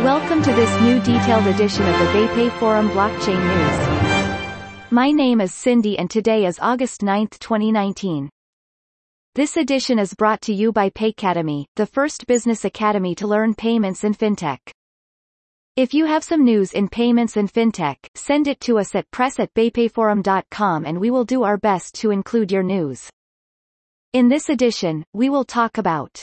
Welcome to this new detailed edition of the BayPay Forum Blockchain News. My name is Cindy and today is August 9, 2019. This edition is brought to you by Paycademy, the first business academy to learn payments and fintech. If you have some news in payments and fintech, send it to us at press@baypayforum.com and we will do our best to include your news. In this edition, we will talk about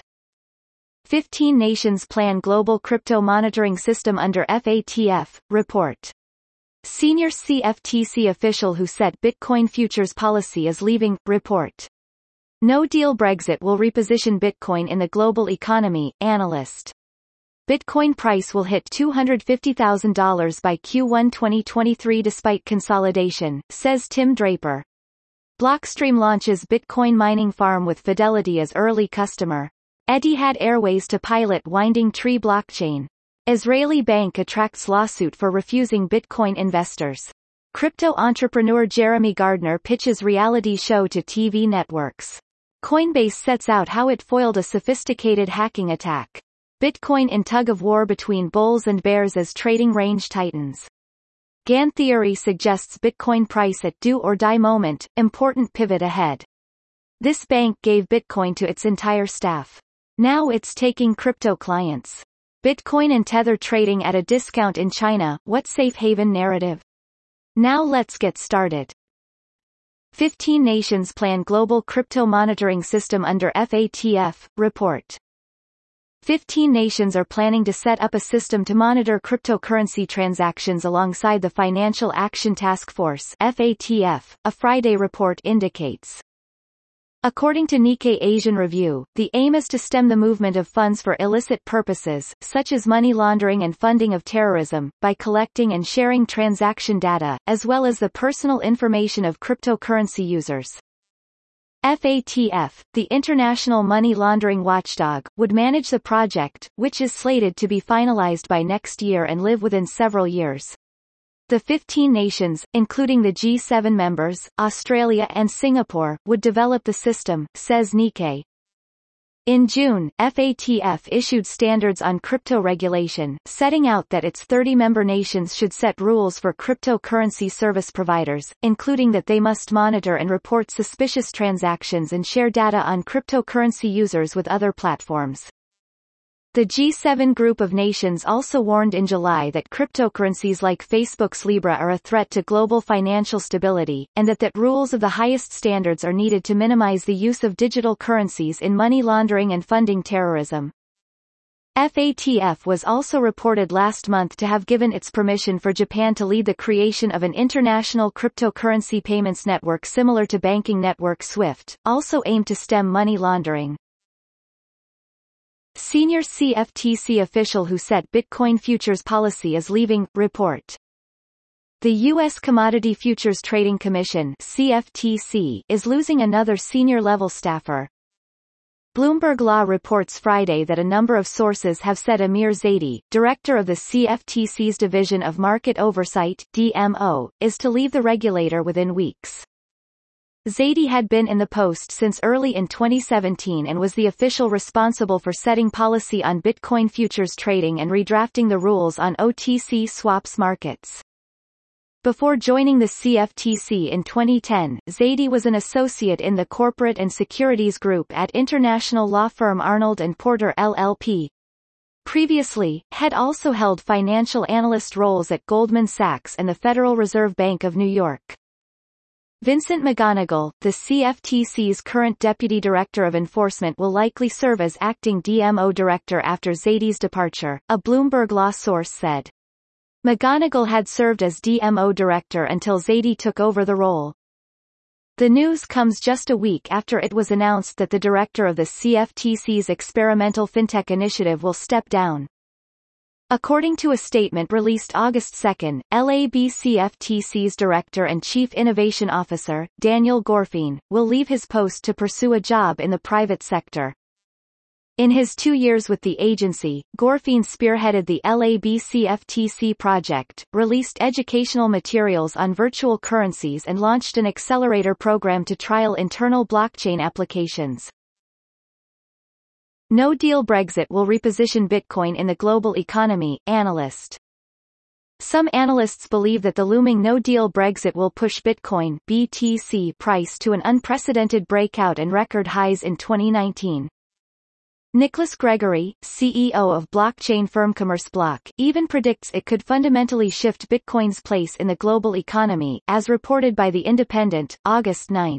15 nations plan global crypto monitoring system under FATF, report. Senior CFTC official who set Bitcoin futures policy is leaving, report. No deal Brexit will reposition Bitcoin in the global economy, analyst. Bitcoin price will hit $250,000 by Q1 2023 despite consolidation, says Tim Draper. Blockstream launches Bitcoin mining farm with Fidelity as early customer. Etihad Airways to pilot Winding Tree blockchain. Israeli bank attracts lawsuit for refusing Bitcoin investors. Crypto entrepreneur Jeremy Gardner pitches reality show to TV networks. Coinbase sets out how it foiled a sophisticated hacking attack. Bitcoin in tug-of-war between bulls and bears as trading range tightens. Gann theory suggests Bitcoin price at do or die moment, important pivot ahead. This bank gave Bitcoin to its entire staff. Now it's taking crypto clients. Bitcoin and Tether trading at a discount in China, what safe haven narrative? Now let's get started. 15 nations plan global crypto monitoring system under FATF, report. 15 nations are planning to set up a system to monitor cryptocurrency transactions alongside the Financial Action Task Force, FATF, a Friday report indicates. According to Nikkei Asian Review, the aim is to stem the movement of funds for illicit purposes, such as money laundering and funding of terrorism, by collecting and sharing transaction data, as well as the personal information of cryptocurrency users. FATF, the international money laundering watchdog, would manage the project, which is slated to be finalized by next year and live within several years. The 15 nations, including the G7 members, Australia and Singapore, would develop the system, says Nikkei. In June, FATF issued standards on crypto regulation, setting out that its 30 member nations should set rules for cryptocurrency service providers, including that they must monitor and report suspicious transactions and share data on cryptocurrency users with other platforms. The G7 group of nations also warned in July that cryptocurrencies like Facebook's Libra are a threat to global financial stability, and that rules of the highest standards are needed to minimize the use of digital currencies in money laundering and funding terrorism. FATF was also reported last month to have given its permission for Japan to lead the creation of an international cryptocurrency payments network similar to banking network SWIFT, also aimed to stem money laundering. Senior CFTC official who set Bitcoin futures policy is leaving, report. The U.S. Commodity Futures Trading Commission (CFTC) is losing another senior-level staffer. Bloomberg Law reports Friday that a number of sources have said Amir Zaidi, director of the CFTC's Division of Market Oversight (DMO), is to leave the regulator within weeks. Zaidi had been in the post since early in 2017 and was the official responsible for setting policy on Bitcoin futures trading and redrafting the rules on OTC swaps markets. Before joining the CFTC in 2010, Zaidi was an associate in the corporate and securities group at international law firm Arnold & Porter LLP. Previously, had also held financial analyst roles at Goldman Sachs and the Federal Reserve Bank of New York. Vincent McGonigal, the CFTC's current Deputy Director of Enforcement, will likely serve as acting DMO director after Zaidi's departure, a Bloomberg Law source said. McGonigal had served as DMO director until Zaidi took over the role. The news comes just a week after it was announced that the director of the CFTC's experimental fintech initiative will step down. According to a statement released August 2, LABCFTC's Director and Chief Innovation Officer, Daniel Gorfein, will leave his post to pursue a job in the private sector. In his 2 years with the agency, Gorfein spearheaded the LABCFTC project, released educational materials on virtual currencies and launched an accelerator program to trial internal blockchain applications. No-deal Brexit will reposition Bitcoin in the global economy, analyst. Some analysts believe that the looming no-deal Brexit will push Bitcoin (BTC) price to an unprecedented breakout and record highs in 2019. Nicholas Gregory, CEO of blockchain firm CommerceBlock, even predicts it could fundamentally shift Bitcoin's place in the global economy, as reported by The Independent, August 9.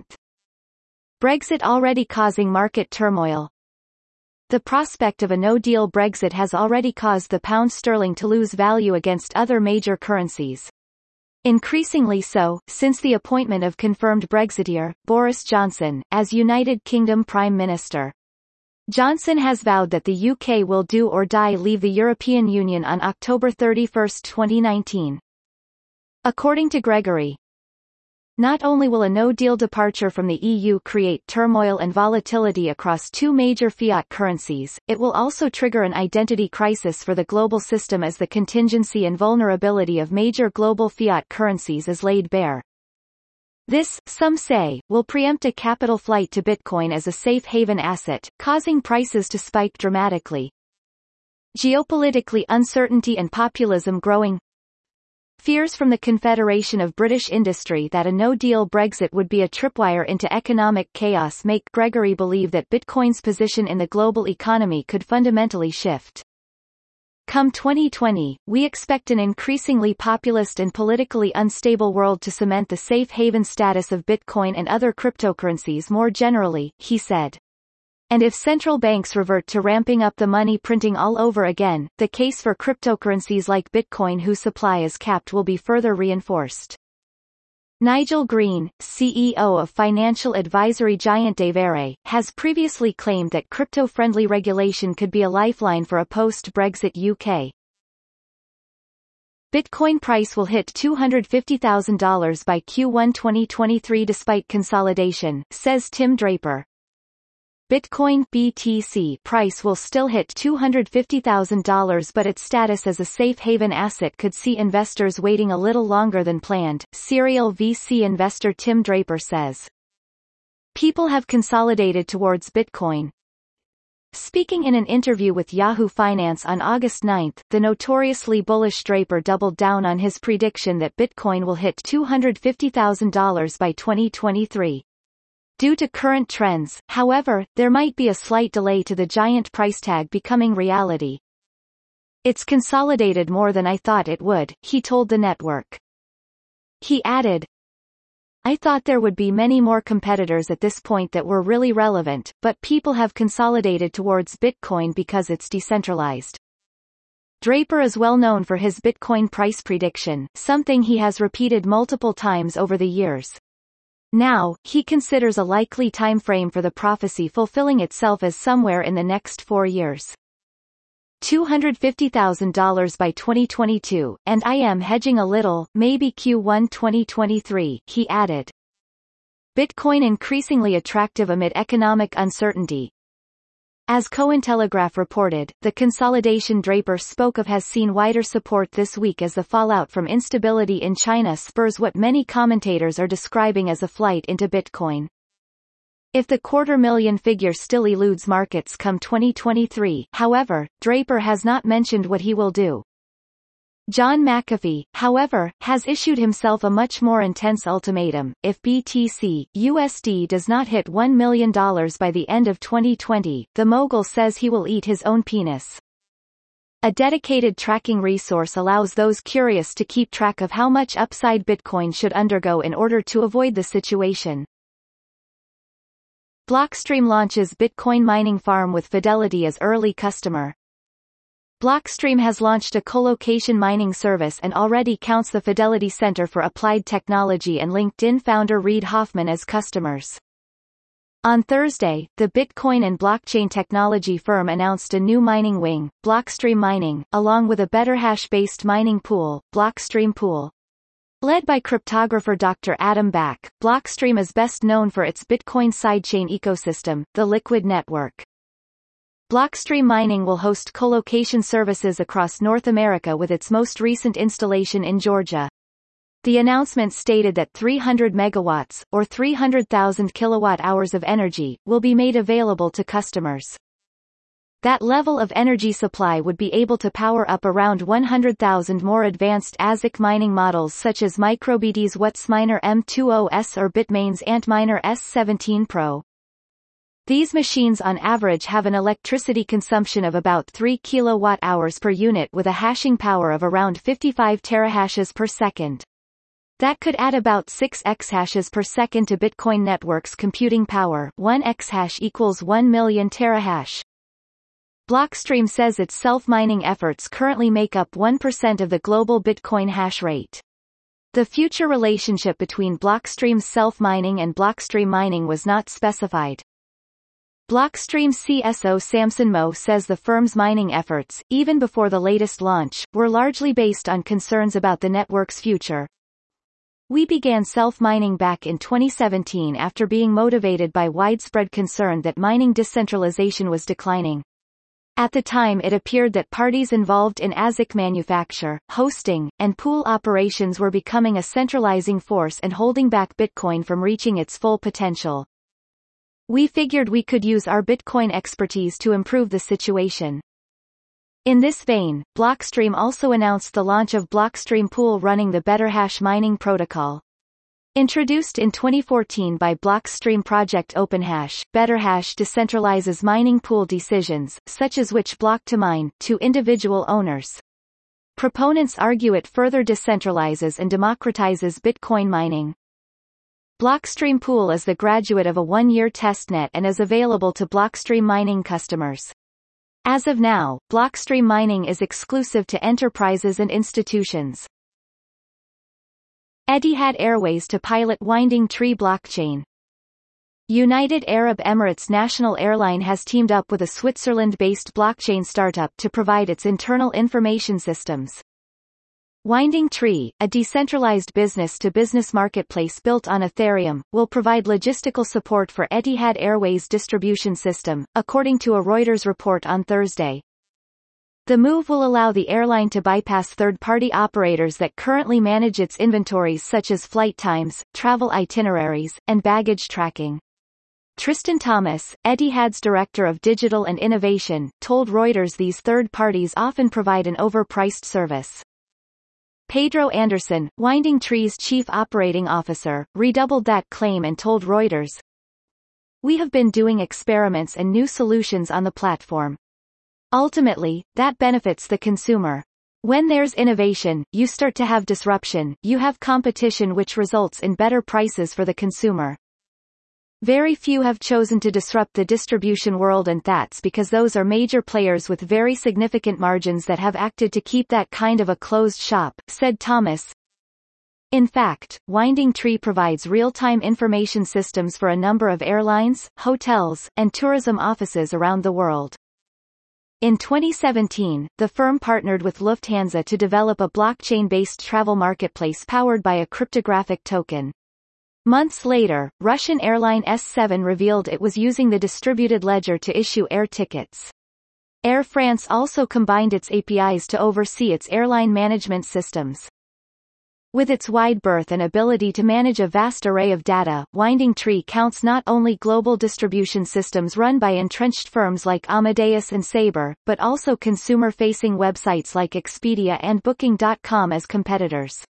Brexit already causing market turmoil. The prospect of a no-deal Brexit has already caused the pound sterling to lose value against other major currencies. Increasingly so, since the appointment of confirmed Brexiteer, Boris Johnson, as United Kingdom Prime Minister. Johnson has vowed that the UK will do or die leave the European Union on October 31, 2019. According to Gregory, not only will a no-deal departure from the EU create turmoil and volatility across two major fiat currencies, it will also trigger an identity crisis for the global system as the contingency and vulnerability of major global fiat currencies is laid bare. This, some say, will preempt a capital flight to Bitcoin as a safe haven asset, causing prices to spike dramatically. Geopolitically, uncertainty and populism growing. Fears from the Confederation of British Industry that a no-deal Brexit would be a tripwire into economic chaos make Gregory believe that Bitcoin's position in the global economy could fundamentally shift. Come 2020, we expect an increasingly populist and politically unstable world to cement the safe haven status of Bitcoin and other cryptocurrencies more generally, he said. And if central banks revert to ramping up the money printing all over again, the case for cryptocurrencies like Bitcoin whose supply is capped will be further reinforced. Nigel Green, CEO of financial advisory giant Devere, has previously claimed that crypto-friendly regulation could be a lifeline for a post-Brexit UK. Bitcoin price will hit $250,000 by Q1 2023 despite consolidation, says Tim Draper. Bitcoin (BTC) price will still hit $250,000 but its status as a safe haven asset could see investors waiting a little longer than planned, serial VC investor Tim Draper says. People have consolidated towards Bitcoin. Speaking in an interview with Yahoo Finance on August 9, the notoriously bullish Draper doubled down on his prediction that Bitcoin will hit $250,000 by 2023. Due to current trends, however, there might be a slight delay to the giant price tag becoming reality. It's consolidated more than I thought it would, he told the network. He added, I thought there would be many more competitors at this point that were really relevant, but people have consolidated towards Bitcoin because it's decentralized. Draper is well known for his Bitcoin price prediction, something he has repeated multiple times over the years. Now, he considers a likely time frame for the prophecy fulfilling itself as somewhere in the next 4 years. $250,000 by 2022, and I am hedging a little, maybe Q1 2023, he added. Bitcoin increasingly attractive amid economic uncertainty. As Cointelegraph reported, the consolidation Draper spoke of has seen wider support this week as the fallout from instability in China spurs what many commentators are describing as a flight into Bitcoin. If the 250,000 figure still eludes markets come 2023, however, Draper has not mentioned what he will do. John McAfee, however, has issued himself a much more intense ultimatum. If BTC USD does not hit $1 million by the end of 2020, the mogul says he will eat his own penis. A dedicated tracking resource allows those curious to keep track of how much upside Bitcoin should undergo in order to avoid the situation. Blockstream launches Bitcoin mining farm with Fidelity as early customer. Blockstream has launched a colocation mining service and already counts the Fidelity Center for Applied Technology and LinkedIn founder Reid Hoffman as customers. On Thursday, the Bitcoin and blockchain technology firm announced a new mining wing, Blockstream Mining, along with a better hash-based mining pool, Blockstream Pool. Led by cryptographer Dr. Adam Back, Blockstream is best known for its Bitcoin sidechain ecosystem, the Liquid Network. Blockstream Mining will host colocation services across North America with its most recent installation in Georgia. The announcement stated that 300 megawatts, or 300,000 kilowatt-hours of energy, will be made available to customers. That level of energy supply would be able to power up around 100,000 more advanced ASIC mining models such as MicroBT's WhatsMiner M20S or Bitmain's Antminer S17 Pro. These machines on average have an electricity consumption of about 3 kWh per unit with a hashing power of around 55 terahashes per second. That could add about 6 exahashes per second to Bitcoin network's computing power. 1 exahash equals 1 million terahash. Blockstream says its self-mining efforts currently make up 1% of the global Bitcoin hash rate. The future relationship between Blockstream's self-mining and Blockstream mining was not specified. Blockstream CSO Samson Moe says the firm's mining efforts, even before the latest launch, were largely based on concerns about the network's future. We began self-mining back in 2017 after being motivated by widespread concern that mining decentralization was declining. At the time it appeared that parties involved in ASIC manufacture, hosting, and pool operations were becoming a centralizing force and holding back Bitcoin from reaching its full potential. We figured we could use our Bitcoin expertise to improve the situation. In this vein, Blockstream also announced the launch of Blockstream Pool running the BetterHash mining protocol. Introduced in 2014 by Blockstream project OpenHash, BetterHash decentralizes mining pool decisions, such as which block to mine, to individual owners. Proponents argue it further decentralizes and democratizes Bitcoin mining. Blockstream Pool is the graduate of a one-year testnet and is available to Blockstream mining customers. As of now, Blockstream mining is exclusive to enterprises and institutions. Etihad Airways to pilot Winding Tree blockchain. United Arab Emirates national airline has teamed up with a Switzerland-based blockchain startup to provide its internal information systems. Winding Tree, a decentralized business-to-business marketplace built on Ethereum, will provide logistical support for Etihad Airways' distribution system, according to a Reuters report on Thursday. The move will allow the airline to bypass third-party operators that currently manage its inventories such as flight times, travel itineraries, and baggage tracking. Tristan Thomas, Etihad's director of digital and innovation, told Reuters these third parties often provide an overpriced service. Pedro Anderson, Winding Tree's chief operating officer, redoubled that claim and told Reuters, "We have been doing experiments and new solutions on the platform. Ultimately, that benefits the consumer. When there's innovation, you start to have disruption, you have competition which results in better prices for the consumer. Very few have chosen to disrupt the distribution world, and that's because those are major players with very significant margins that have acted to keep that kind of a closed shop," said Thomas. In fact, Winding Tree provides real-time information systems for a number of airlines, hotels, and tourism offices around the world. In 2017, the firm partnered with Lufthansa to develop a blockchain-based travel marketplace powered by a cryptographic token. Months later, Russian airline S7 revealed it was using the distributed ledger to issue air tickets. Air France also combined its APIs to oversee its airline management systems. With its wide berth and ability to manage a vast array of data, Winding Tree counts not only global distribution systems run by entrenched firms like Amadeus and Sabre, but also consumer-facing websites like Expedia and Booking.com as competitors.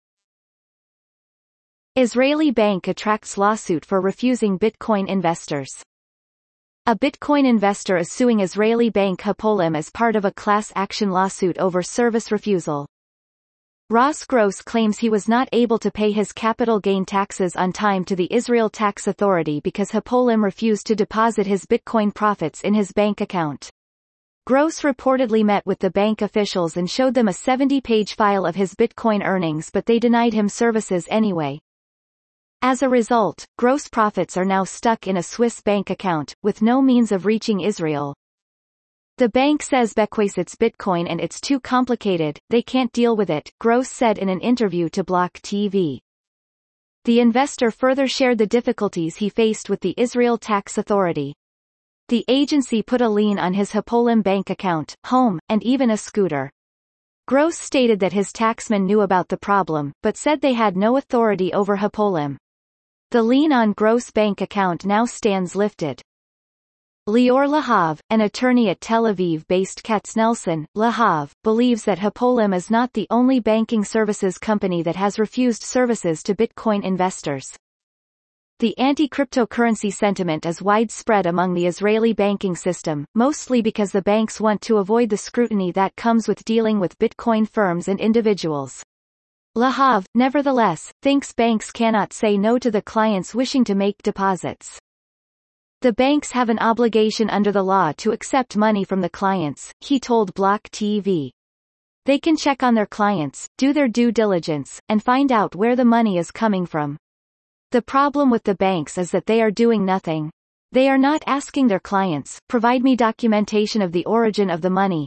Israeli bank attracts lawsuit for refusing Bitcoin investors. A Bitcoin investor is suing Israeli bank Hapoalim as part of a class action lawsuit over service refusal. Ross Gross claims he was not able to pay his capital gain taxes on time to the Israel Tax Authority because Hapoalim refused to deposit his Bitcoin profits in his bank account. Gross reportedly met with the bank officials and showed them a 70-page file of his Bitcoin earnings, but they denied him services anyway. As a result, Gross profits are now stuck in a Swiss bank account, with no means of reaching Israel. The bank says because it's Bitcoin and it's too complicated, they can't deal with it, Gross said in an interview to Block TV. The investor further shared the difficulties he faced with the Israel Tax Authority. The agency put a lien on his Hapoalim bank account, home, and even a scooter. Gross stated that his taxman knew about the problem, but said they had no authority over Hapoalim. The lien on Gross' bank account now stands lifted. Lior Lahav, an attorney at Tel Aviv-based Katznelson, Lahav, believes that Hapolim is not the only banking services company that has refused services to Bitcoin investors. The anti-cryptocurrency sentiment is widespread among the Israeli banking system, mostly because the banks want to avoid the scrutiny that comes with dealing with Bitcoin firms and individuals. Lahav, nevertheless, thinks banks cannot say no to the clients wishing to make deposits. The banks have an obligation under the law to accept money from the clients, he told Block TV. They can check on their clients, do their due diligence, and find out where the money is coming from. The problem with the banks is that they are doing nothing. They are not asking their clients, provide me documentation of the origin of the money.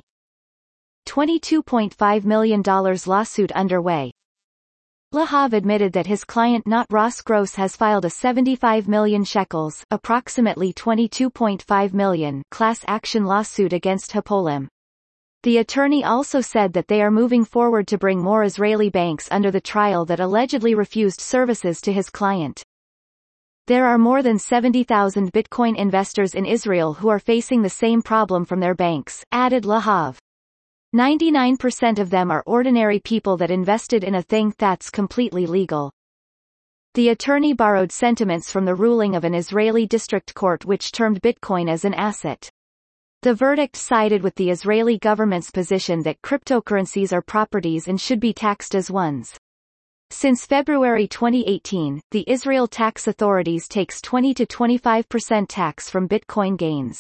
$22.5 million lawsuit underway. Lahav admitted that his client Not Ross Gross has filed a 75 million shekels, approximately $22.5 million, class action lawsuit against Hapolim. The attorney also said that they are moving forward to bring more Israeli banks under the trial that allegedly refused services to his client. There are more than 70,000 Bitcoin investors in Israel who are facing the same problem from their banks, added Lahav. 99% of them are ordinary people that invested in a thing that's completely legal. The attorney borrowed sentiments from the ruling of an Israeli district court which termed Bitcoin as an asset. The verdict sided with the Israeli government's position that cryptocurrencies are properties and should be taxed as ones. Since February 2018, the Israel tax authorities takes 20 to 25% tax from Bitcoin gains.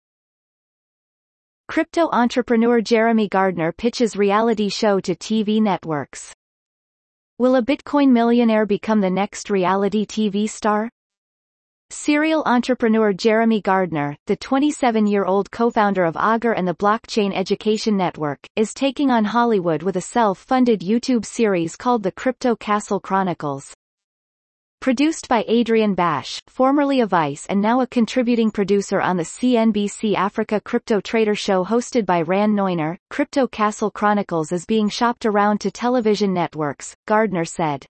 Crypto entrepreneur Jeremy Gardner pitches reality show to TV networks. Will a Bitcoin millionaire become the next reality TV star? Serial entrepreneur Jeremy Gardner, the 27-year-old co-founder of Augur and the Blockchain Education Network, is taking on Hollywood with a self-funded YouTube series called The Crypto Castle Chronicles. Produced by Adrian Bash, formerly of Vice and now a contributing producer on the CNBC Africa Crypto Trader show hosted by Ran Neuner, Crypto Castle Chronicles is being shopped around to television networks, Gardner said.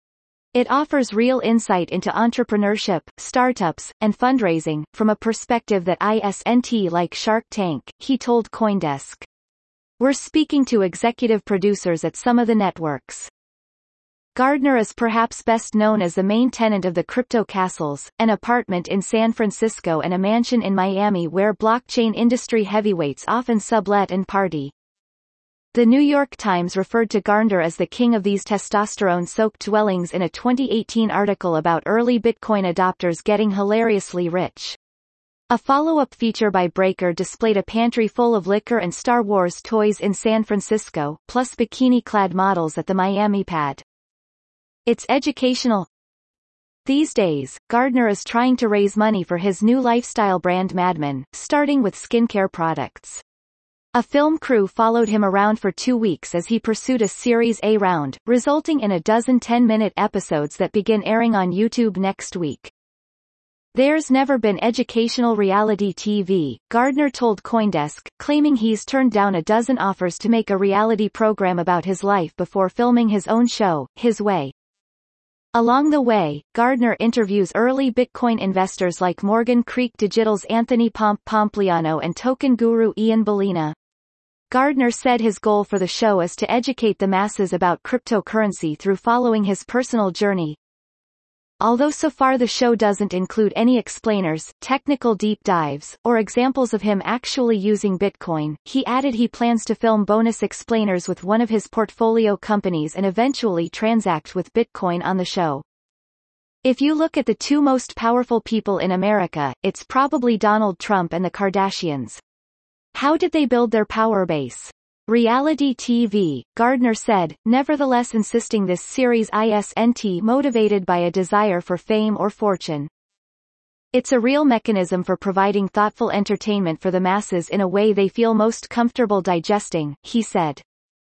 It offers real insight into entrepreneurship, startups, and fundraising, from a perspective that isn't like Shark Tank, he told CoinDesk. We're speaking to executive producers at some of the networks. Gardner is perhaps best known as the main tenant of the Crypto Castles, an apartment in San Francisco and a mansion in Miami where blockchain industry heavyweights often sublet and party. The New York Times referred to Gardner as the king of these testosterone-soaked dwellings in a 2018 article about early Bitcoin adopters getting hilariously rich. A follow-up feature by Breaker displayed a pantry full of liquor and Star Wars toys in San Francisco, plus bikini-clad models at the Miami pad. It's educational. These days, Gardner is trying to raise money for his new lifestyle brand Madman, starting with skincare products. A film crew followed him around for 2 weeks as he pursued a Series A round, resulting in a dozen 10-minute episodes that begin airing on YouTube next week. There's never been educational reality TV, Gardner told CoinDesk, claiming he's turned down a dozen offers to make a reality program about his life before filming his own show, His Way. Along the way, Gardner interviews early Bitcoin investors like Morgan Creek Digital's Anthony Pompliano and token guru Ian Bellina. Gardner said his goal for the show is to educate the masses about cryptocurrency through following his personal journey. Although so far the show doesn't include any explainers, technical deep dives, or examples of him actually using Bitcoin, he added he plans to film bonus explainers with one of his portfolio companies and eventually transact with Bitcoin on the show. If you look at the two most powerful people in America, it's probably Donald Trump and the Kardashians. How did they build their power base? Reality TV, Gardner said, nevertheless insisting this series isn't motivated by a desire for fame or fortune. It's a real mechanism for providing thoughtful entertainment for the masses in a way they feel most comfortable digesting, he said.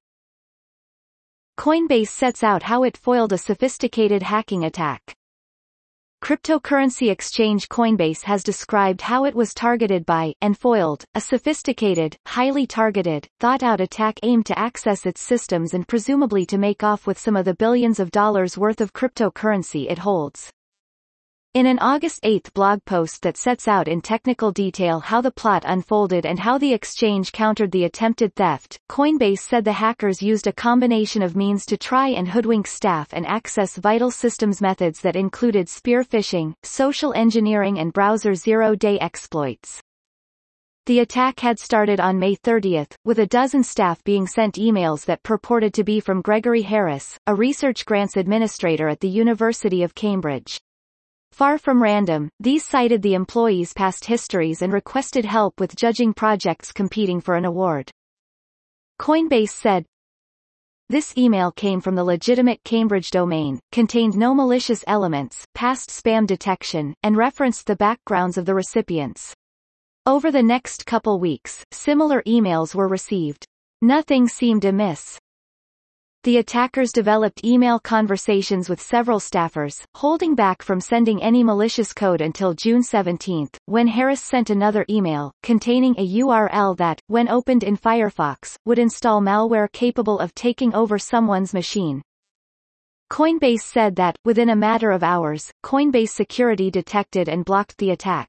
Coinbase sets out how it foiled a sophisticated hacking attack. Cryptocurrency exchange Coinbase has described how it was targeted by, and foiled, a sophisticated, highly targeted, thought-out attack aimed to access its systems and presumably to make off with some of the billions of dollars worth of cryptocurrency it holds. In an August 8 blog post that sets out in technical detail how the plot unfolded and how the exchange countered the attempted theft, Coinbase said the hackers used a combination of means to try and hoodwink staff and access vital systems methods that included spear phishing, social engineering and browser zero-day exploits. The attack had started on May 30, with a dozen staff being sent emails that purported to be from Gregory Harris, a research grants administrator at the University of Cambridge. Far from random, these cited the employees' past histories and requested help with judging projects competing for an award. Coinbase said, "This email came from the legitimate Cambridge domain, contained no malicious elements, passed spam detection, and referenced the backgrounds of the recipients. Over the next couple weeks, similar emails were received. Nothing seemed amiss." The attackers developed email conversations with several staffers, holding back from sending any malicious code until June 17, when Harris sent another email, containing a URL that, when opened in Firefox, would install malware capable of taking over someone's machine. Coinbase said that, within a matter of hours, Coinbase Security detected and blocked the attack.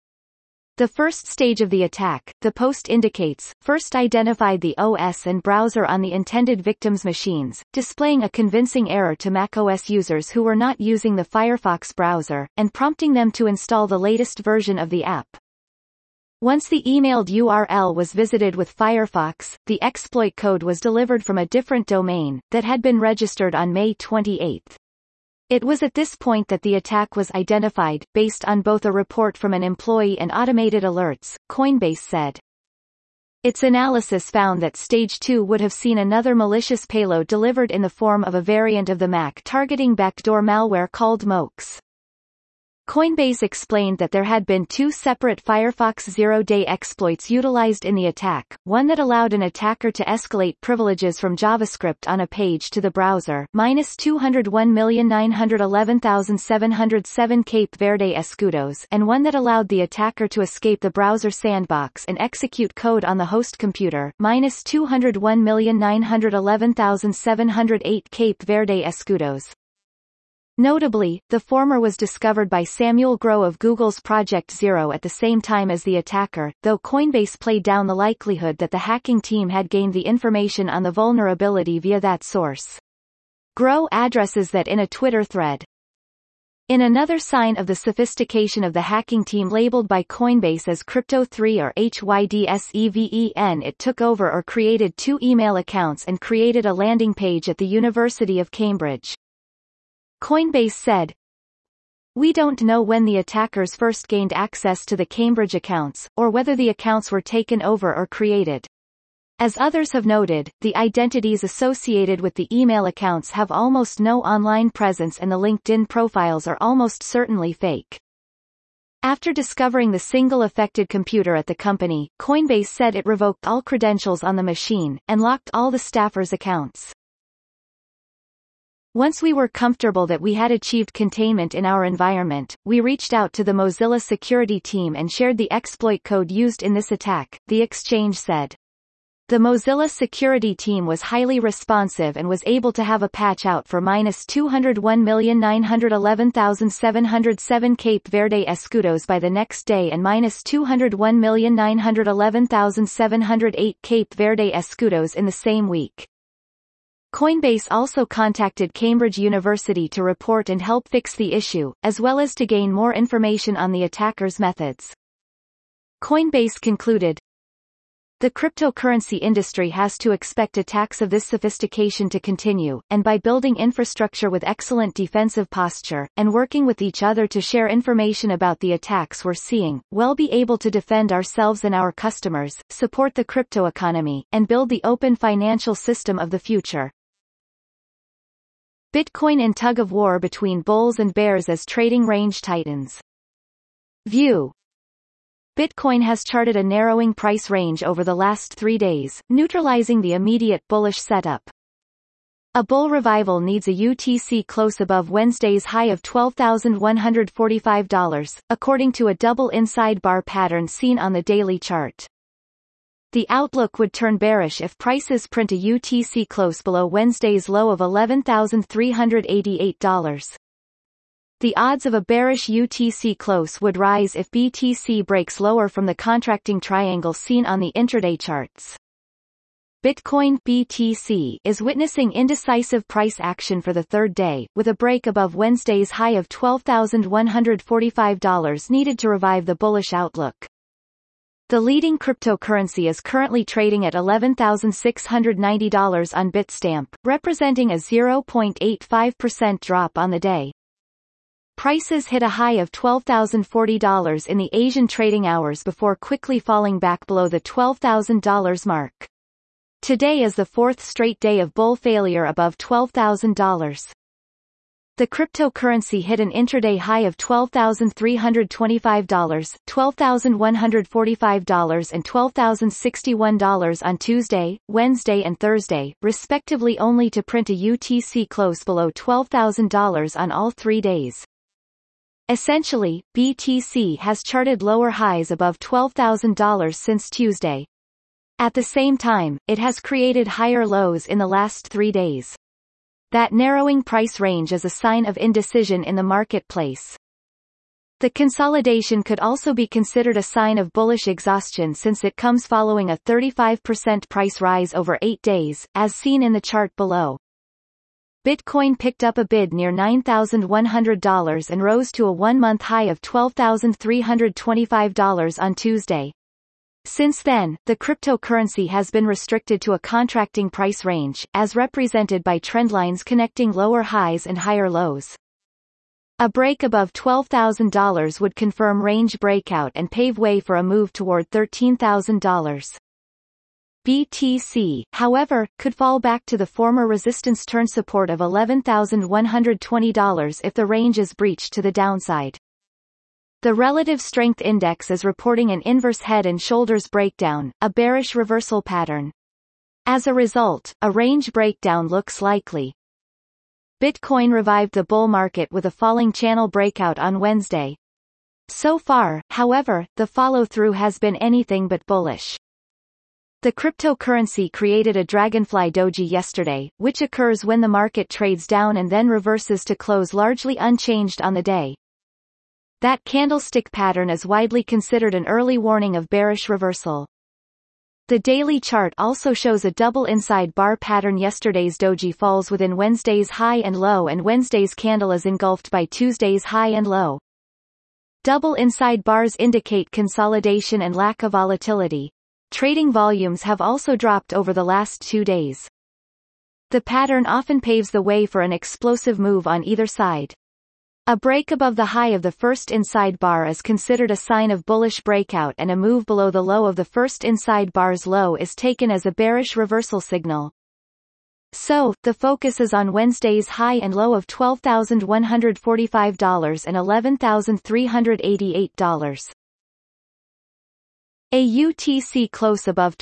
The first stage of the attack, the post indicates, first identified the OS and browser on the intended victims' machines, displaying a convincing error to macOS users who were not using the Firefox browser, and prompting them to install the latest version of the app. Once the emailed URL was visited with Firefox, the exploit code was delivered from a different domain, that had been registered on May 28. It was at this point that the attack was identified, based on both a report from an employee and automated alerts, Coinbase said. Its analysis found that Stage 2 would have seen another malicious payload delivered in the form of a variant of the Mac targeting backdoor malware called Mox. Coinbase explained that there had been two separate Firefox zero-day exploits utilized in the attack, one that allowed an attacker to escalate privileges from JavaScript on a page to the browser -201,911,707 Cape Verde escudos, and one that allowed the attacker to escape the browser sandbox and execute code on the host computer -201,911,708 Cape Verde escudos. Notably, the former was discovered by Samuel Groh of Google's Project Zero at the same time as the attacker, though Coinbase played down the likelihood that the hacking team had gained the information on the vulnerability via that source. Groh addresses that in a Twitter thread. In another sign of the sophistication of the hacking team labeled by Coinbase as Crypto3 or HYDSEVEN, it took over or created two email accounts and created a landing page at the University of Cambridge. Coinbase said, "We don't know when the attackers first gained access to the Cambridge accounts, or whether the accounts were taken over or created. As others have noted, the identities associated with the email accounts have almost no online presence and the LinkedIn profiles are almost certainly fake." After discovering the single affected computer at the company, Coinbase said it revoked all credentials on the machine, and locked all the staffers' accounts. Once we were comfortable that we had achieved containment in our environment, we reached out to the Mozilla security team and shared the exploit code used in this attack, the exchange said. The Mozilla security team was highly responsive and was able to have a patch out for -201,911,707 Cape Verde escudos by the next day and -201,911,708 Cape Verde escudos in the same week. Coinbase also contacted Cambridge University to report and help fix the issue, as well as to gain more information on the attackers' methods. Coinbase concluded, "The cryptocurrency industry has to expect attacks of this sophistication to continue, and by building infrastructure with excellent defensive posture, and working with each other to share information about the attacks we're seeing, we'll be able to defend ourselves and our customers, support the crypto economy, and build the open financial system of the future." Bitcoin in tug-of-war between bulls and bears as trading range tightens. View. Bitcoin has charted a narrowing price range over the last 3 days, neutralizing the immediate bullish setup. A bull revival needs a UTC close above Wednesday's high of $12,145, according to a double inside bar pattern seen on the daily chart. The outlook would turn bearish if prices print a UTC close below Wednesday's low of $11,388. The odds of a bearish UTC close would rise if BTC breaks lower from the contracting triangle seen on the intraday charts. Bitcoin (BTC) is witnessing indecisive price action for the third day, with a break above Wednesday's high of $12,145 needed to revive the bullish outlook. The leading cryptocurrency is currently trading at $11,690 on Bitstamp, representing a 0.85% drop on the day. Prices hit a high of $12,040 in the Asian trading hours before quickly falling back below the $12,000 mark. Today is the fourth straight day of bull failure above $12,000. The cryptocurrency hit an intraday high of $12,325, $12,145 and $12,061 on Tuesday, Wednesday and Thursday, respectively, only to print a UTC close below $12,000 on all 3 days. Essentially, BTC has charted lower highs above $12,000 since Tuesday. At the same time, it has created higher lows in the last 3 days. That narrowing price range is a sign of indecision in the marketplace. The consolidation could also be considered a sign of bullish exhaustion since it comes following a 35% price rise over 8 days, as seen in the chart below. Bitcoin picked up a bid near $9,100 and rose to a one-month high of $12,325 on Tuesday. Since then, the cryptocurrency has been restricted to a contracting price range, as represented by trendlines connecting lower highs and higher lows. A break above $12,000 would confirm range breakout and pave way for a move toward $13,000. BTC, however, could fall back to the former resistance turn support of $11,120 if the range is breached to the downside. The Relative Strength Index is reporting an inverse head and shoulders breakdown, a bearish reversal pattern. As a result, a range breakdown looks likely. Bitcoin revived the bull market with a falling channel breakout on Wednesday. So far, however, the follow-through has been anything but bullish. The cryptocurrency created a dragonfly doji yesterday, which occurs when the market trades down and then reverses to close largely unchanged on the day. That candlestick pattern is widely considered an early warning of bearish reversal. The daily chart also shows a double inside bar pattern. Yesterday's doji falls within Wednesday's high and low, and Wednesday's candle is engulfed by Tuesday's high and low. Double inside bars indicate consolidation and lack of volatility. Trading volumes have also dropped over the last 2 days. The pattern often paves the way for an explosive move on either side. A break above the high of the first inside bar is considered a sign of bullish breakout, and a move below the low of the first inside bar's low is taken as a bearish reversal signal. So, the focus is on Wednesday's high and low of $12,145 and $11,388. A UTC close above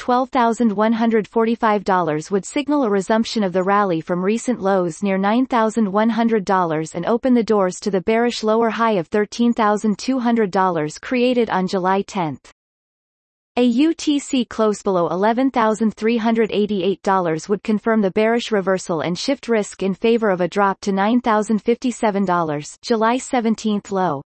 $12,145 would signal a resumption of the rally from recent lows near $9,100 and open the doors to the bearish lower high of $13,200 created on July 10. A UTC close below $11,388 would confirm the bearish reversal and shift risk in favor of a drop to $9,057, July 17 low.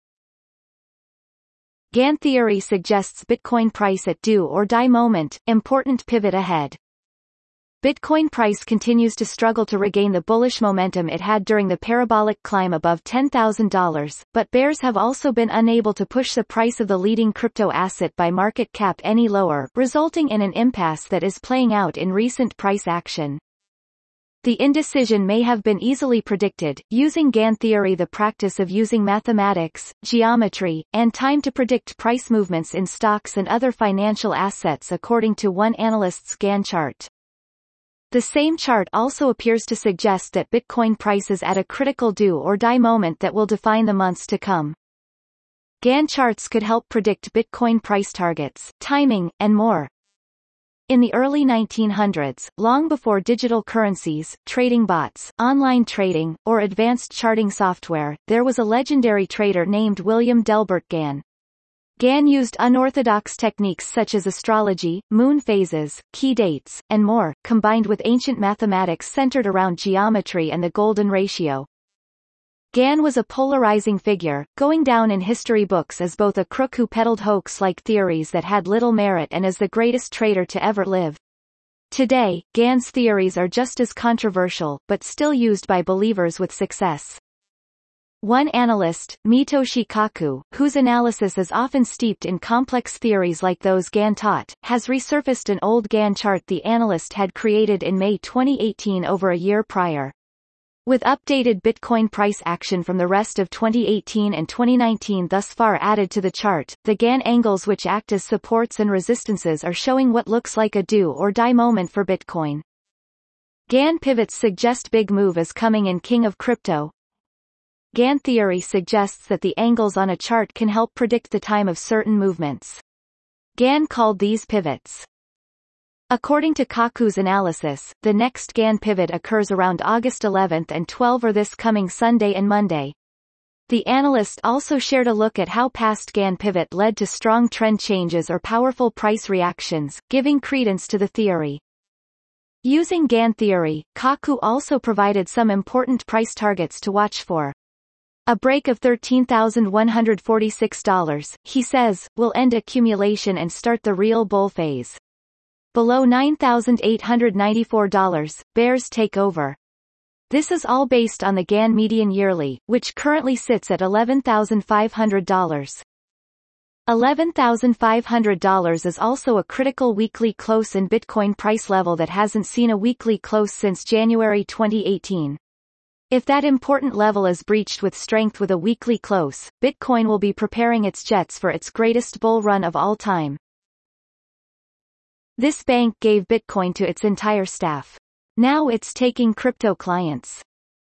Gann theory suggests Bitcoin price at do or die moment, important pivot ahead. Bitcoin price continues to struggle to regain the bullish momentum it had during the parabolic climb above $10,000, but bears have also been unable to push the price of the leading crypto asset by market cap any lower, resulting in an impasse that is playing out in recent price action. The indecision may have been easily predicted, using Gann theory, the practice of using mathematics, geometry, and time to predict price movements in stocks and other financial assets according to one analyst's Gann chart. The same chart also appears to suggest that Bitcoin price is at a critical do or die moment that will define the months to come. Gann charts could help predict Bitcoin price targets, timing, and more. In the early 1900s, long before digital currencies, trading bots, online trading, or advanced charting software, there was a legendary trader named William Delbert Gann. Gann used unorthodox techniques such as astrology, moon phases, key dates, and more, combined with ancient mathematics centered around geometry and the golden ratio. Gann was a polarizing figure, going down in history books as both a crook who peddled hoax-like theories that had little merit and as the greatest traitor to ever live. Today, Gann's theories are just as controversial, but still used by believers with success. One analyst, Mitoshi Kaku, whose analysis is often steeped in complex theories like those Gann taught, has resurfaced an old Gann chart the analyst had created in May 2018 over a year prior. With updated Bitcoin price action from the rest of 2018 and 2019 thus far added to the chart, the Gann angles which act as supports and resistances are showing what looks like a do or die moment for Bitcoin. Gann pivots suggest big move is coming in King of Crypto. Gann theory suggests that the angles on a chart can help predict the time of certain movements. Gann called these pivots. According to Kaku's analysis, the next Gann pivot occurs around August 11th and 12th or this coming Sunday and Monday. The analyst also shared a look at how past Gann pivot led to strong trend changes or powerful price reactions, giving credence to the theory. Using Gann theory, Kaku also provided some important price targets to watch for. A break of $13,146, he says, will end accumulation and start the real bull phase. Below $9,894, bears take over. This is all based on the Gann median yearly, which currently sits at $11,500. $11,500 is also a critical weekly close in Bitcoin price level that hasn't seen a weekly close since January 2018. If that important level is breached with strength with a weekly close, Bitcoin will be preparing its jets for its greatest bull run of all time. This bank gave Bitcoin to its entire staff. Now it's taking crypto clients.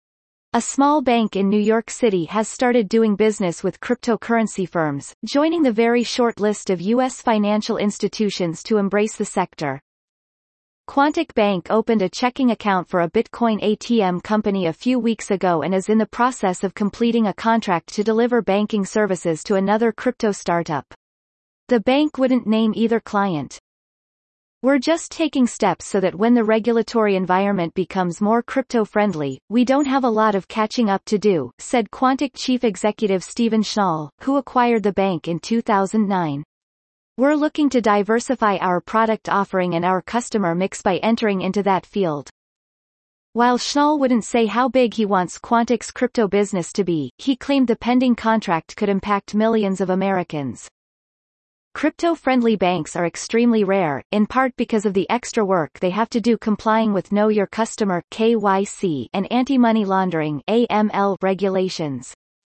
A small bank in New York City has started doing business with cryptocurrency firms, joining the very short list of U.S. financial institutions to embrace the sector. Quantic Bank opened a checking account for a Bitcoin ATM company a few weeks ago and is in the process of completing a contract to deliver banking services to another crypto startup. The bank wouldn't name either client. We're just taking steps so that when the regulatory environment becomes more crypto-friendly, we don't have a lot of catching up to do, said Quantic chief executive Stephen Schnall, who acquired the bank in 2009. We're looking to diversify our product offering and our customer mix by entering into that field. While Schnall wouldn't say how big he wants Quantic's crypto business to be, he claimed the pending contract could impact millions of Americans. Crypto-friendly banks are extremely rare, in part because of the extra work they have to do complying with Know Your Customer (KYC) and anti-money laundering (AML) regulations.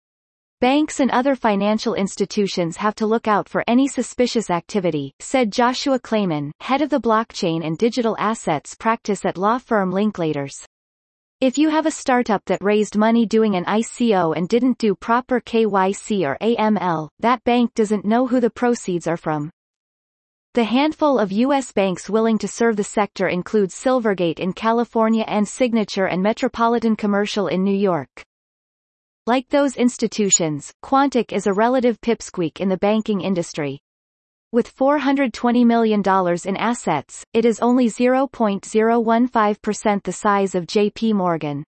Banks and other financial institutions have to look out for any suspicious activity, said Joshua Clayman, head of the blockchain and digital assets practice at law firm Linklaters. If you have a startup that raised money doing an ICO and didn't do proper KYC or AML, that bank doesn't know who the proceeds are from. The handful of U.S. banks willing to serve the sector includes Silvergate in California and Signature and Metropolitan Commercial in New York. Like those institutions, Quantic is a relative pipsqueak in the banking industry. With $420 million in assets, it is only 0.015% the size of JP Morgan.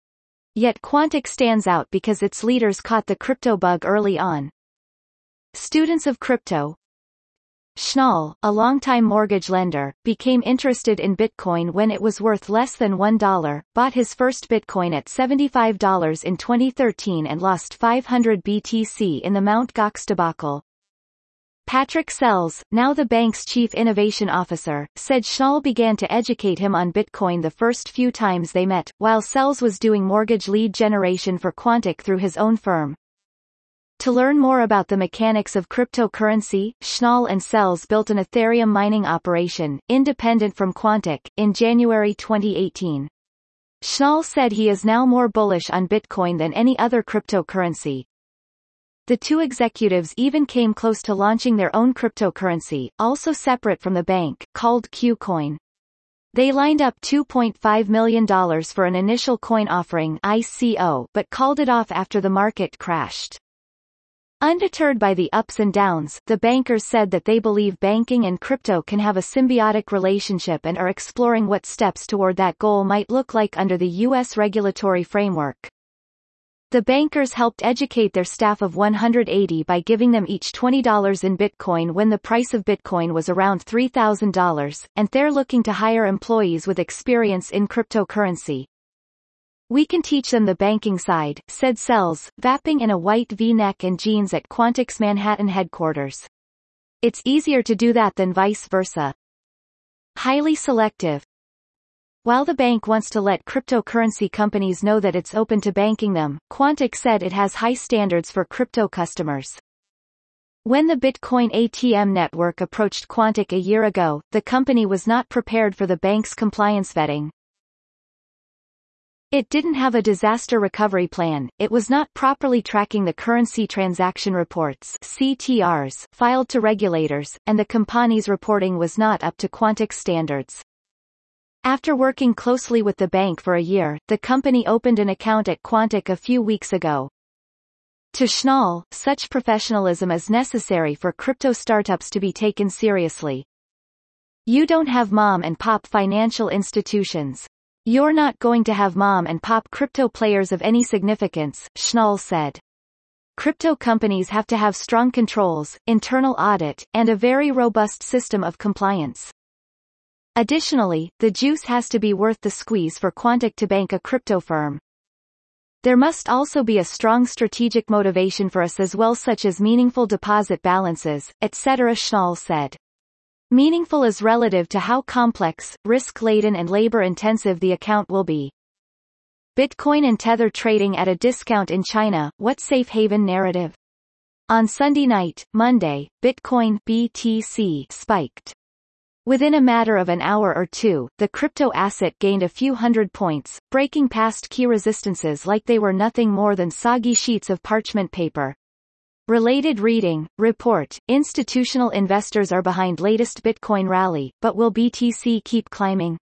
Yet Quantic stands out because its leaders caught the crypto bug early on. Students of crypto. Schnall, a longtime mortgage lender, became interested in Bitcoin when it was worth less than $1, bought his first Bitcoin at $75 in 2013 and lost 500 BTC in the Mt. Gox debacle. Patrick Sells, now the bank's chief innovation officer, said Schnall began to educate him on Bitcoin the first few times they met, while Sells was doing mortgage lead generation for Quantic through his own firm. To learn more about the mechanics of cryptocurrency, Schnall and Sells built an Ethereum mining operation, independent from Quantic, in January 2018. Schnall said he is now more bullish on Bitcoin than any other cryptocurrency. The two executives even came close to launching their own cryptocurrency, also separate from the bank, called Qcoin. They lined up $2.5 million for an initial coin offering (ICO) but called it off after the market crashed. Undeterred by the ups and downs, the bankers said that they believe banking and crypto can have a symbiotic relationship and are exploring what steps toward that goal might look like under the U.S. regulatory framework. The bankers helped educate their staff of 180 by giving them each $20 in Bitcoin when the price of Bitcoin was around $3,000, and they're looking to hire employees with experience in cryptocurrency. We can teach them the banking side, said Sells, vapping in a white V-neck and jeans at Quantix Manhattan headquarters. It's easier to do that than vice versa. Highly selective. While the bank wants to let cryptocurrency companies know that it's open to banking them, Quantix said it has high standards for crypto customers. When the Bitcoin ATM network approached Quantix a year ago, the company was not prepared for the bank's compliance vetting. It didn't have a disaster recovery plan, it was not properly tracking the currency transaction reports (CTRs) filed to regulators, and the company's reporting was not up to Quantix standards. After working closely with the bank for a year, the company opened an account at Quantix a few weeks ago. To Schnall, such professionalism is necessary for crypto startups to be taken seriously. You don't have mom and pop financial institutions. You're not going to have mom and pop crypto players of any significance, Schnall said. Crypto companies have to have strong controls, internal audit, and a very robust system of compliance. Additionally, the juice has to be worth the squeeze for Quantix to bank a crypto firm. There must also be a strong strategic motivation for us as well, such as meaningful deposit balances, etc., Schnall said. Meaningful is relative to how complex, risk-laden and labor-intensive the account will be. Bitcoin and Tether trading at a discount in China, what safe haven narrative? On Sunday night, Monday, Bitcoin BTC spiked. Within a matter of an hour or two, the crypto asset gained a few hundred points, breaking past key resistances like they were nothing more than soggy sheets of parchment paper. Related reading, report, institutional investors are behind latest Bitcoin rally, but will BTC keep climbing?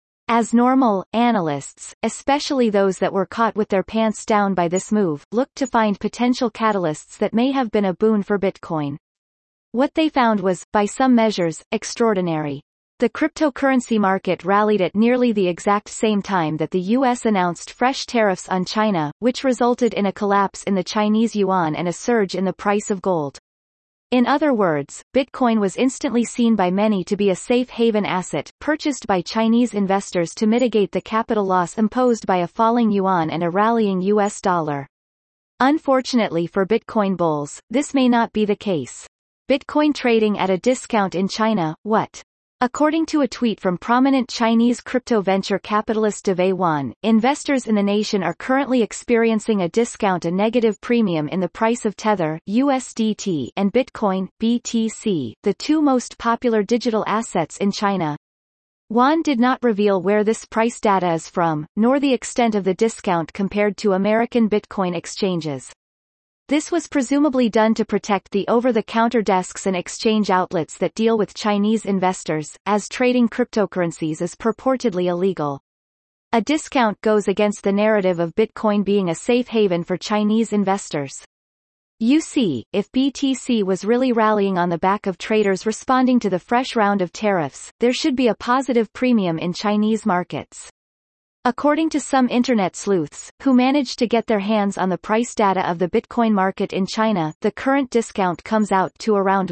As normal, analysts, especially those that were caught with their pants down by this move, looked to find potential catalysts that may have been a boon for Bitcoin. What they found was, by some measures, extraordinary. The cryptocurrency market rallied at nearly the exact same time that the U.S. announced fresh tariffs on China, which resulted in a collapse in the Chinese yuan and a surge in the price of gold. In other words, Bitcoin was instantly seen by many to be a safe haven asset, purchased by Chinese investors to mitigate the capital loss imposed by a falling yuan and a rallying U.S. dollar. Unfortunately for Bitcoin bulls, this may not be the case. Bitcoin trading at a discount in China, what? According to a tweet from prominent Chinese crypto venture capitalist Davei Wan, investors in the nation are currently experiencing a discount, a negative premium in the price of Tether USDT and Bitcoin BTC, the two most popular digital assets in China. Wan did not reveal where this price data is from, nor the extent of the discount compared to American Bitcoin exchanges. This was presumably done to protect the over-the-counter desks and exchange outlets that deal with Chinese investors, as trading cryptocurrencies is purportedly illegal. A discount goes against the narrative of Bitcoin being a safe haven for Chinese investors. You see, if BTC was really rallying on the back of traders responding to the fresh round of tariffs, there should be a positive premium in Chinese markets. According to some internet sleuths, who managed to get their hands on the price data of the Bitcoin market in China, the current discount comes out to around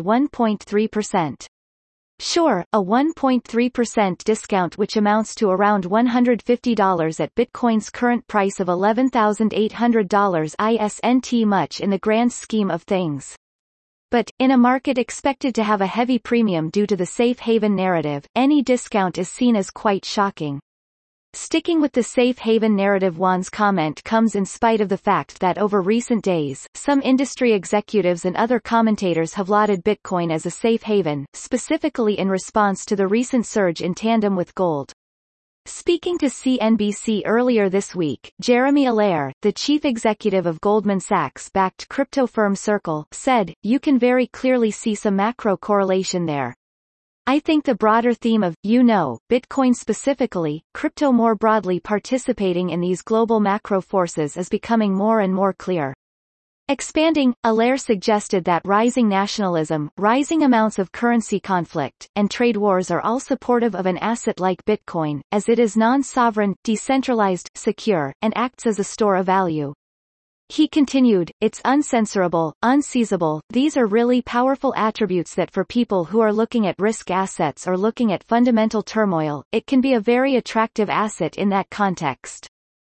1.3%. Sure, a 1.3% discount, which amounts to around $150 at Bitcoin's current price of $11,800 isn't much in the grand scheme of things. But, in a market expected to have a heavy premium due to the safe haven narrative, any discount is seen as quite shocking. Sticking with the safe haven narrative, Wan's comment comes in spite of the fact that over recent days, some industry executives and other commentators have lauded Bitcoin as a safe haven, specifically in response to the recent surge in tandem with gold. Speaking to CNBC earlier this week, Jeremy Allaire, the chief executive of Goldman Sachs-backed crypto firm Circle, said, "You can very clearly see some macro correlation there. I think the broader theme of, Bitcoin specifically, crypto more broadly participating in these global macro forces is becoming more and more clear." Expanding, Allaire suggested that rising nationalism, rising amounts of currency conflict, and trade wars are all supportive of an asset like Bitcoin, as it is non-sovereign, decentralized, secure, and acts as a store of value. He continued, "It's uncensorable, unseizable. These are really powerful attributes that for people who are looking at risk assets or looking at fundamental turmoil, it can be a very attractive asset in that context."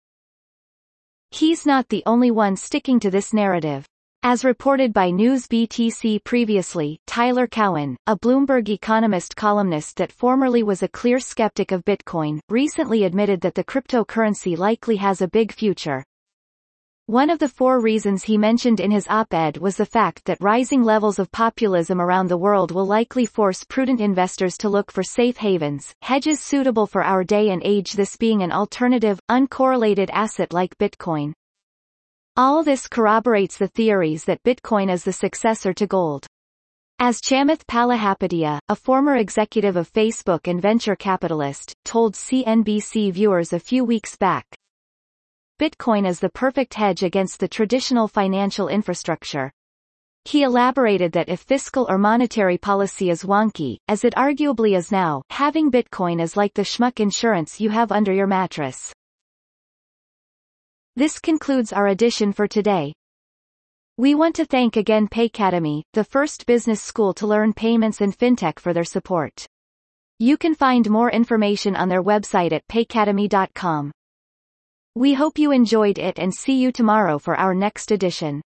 He's not the only one sticking to this narrative. As reported by News BTC previously, Tyler Cowen, a Bloomberg Economist columnist that formerly was a clear skeptic of Bitcoin, recently admitted that the cryptocurrency likely has a big future. One of the 4 reasons he mentioned in his op-ed was the fact that rising levels of populism around the world will likely force prudent investors to look for safe havens, hedges suitable for our day and age, this being an alternative, uncorrelated asset like Bitcoin. All this corroborates the theories that Bitcoin is the successor to gold. As Chamath Palihapitiya, a former executive of Facebook and venture capitalist, told CNBC viewers a few weeks back, Bitcoin is the perfect hedge against the traditional financial infrastructure. He elaborated that if fiscal or monetary policy is wonky, as it arguably is now, having Bitcoin is like the schmuck insurance you have under your mattress. This concludes our edition for today. We want to thank again Paycademy, the first business school to learn payments and fintech, for their support. You can find more information on their website at paycademy.com. We hope you enjoyed it and see you tomorrow for our next edition.